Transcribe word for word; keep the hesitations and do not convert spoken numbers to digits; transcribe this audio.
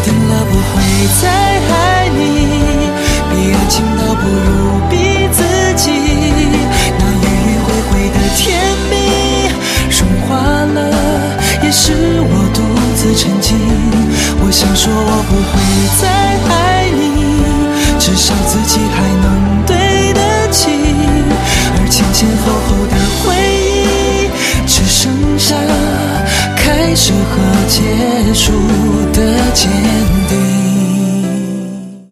定了不会再爱你，比爱情倒不如